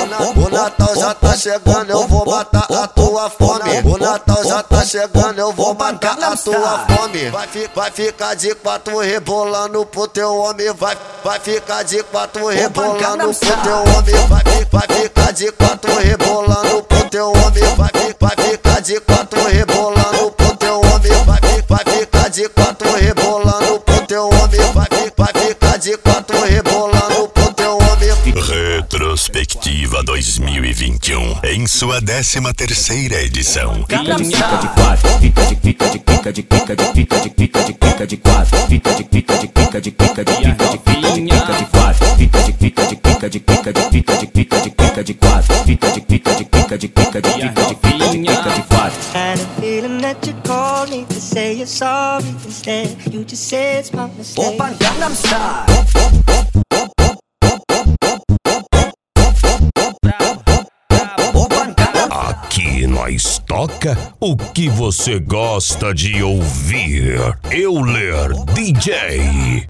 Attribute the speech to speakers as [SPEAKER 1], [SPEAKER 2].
[SPEAKER 1] O Natal já tá chegando, eu vou matar a tua fome. O Natal já tá chegando, eu vou matar a tua fome. Vai ficar de quatro rebolando pro teu homem. Vai ficar de quatro rebolando pro teu homem. Vai ficar de quatro rebolando pro teu homem. Vai ficar de quatro rebolando pro teu homem. Vai ficar de quatro rebolando pro teu homem. Vai ficar de quatro rebolando pro teu homem.
[SPEAKER 2] Retrospectiva 2021 em sua 13ª edição.
[SPEAKER 3] Fica de quatro, fica de quatro, fica de quatro, fica de quatro, fica de quatro, fica de quatro,
[SPEAKER 4] Had a feeling that you called me to say you're sorry. Instead, you just said it's my mistake.
[SPEAKER 3] Opa, Gangnam Style.
[SPEAKER 2] Aqui nós toca o que você gosta de ouvir. Euler DJ.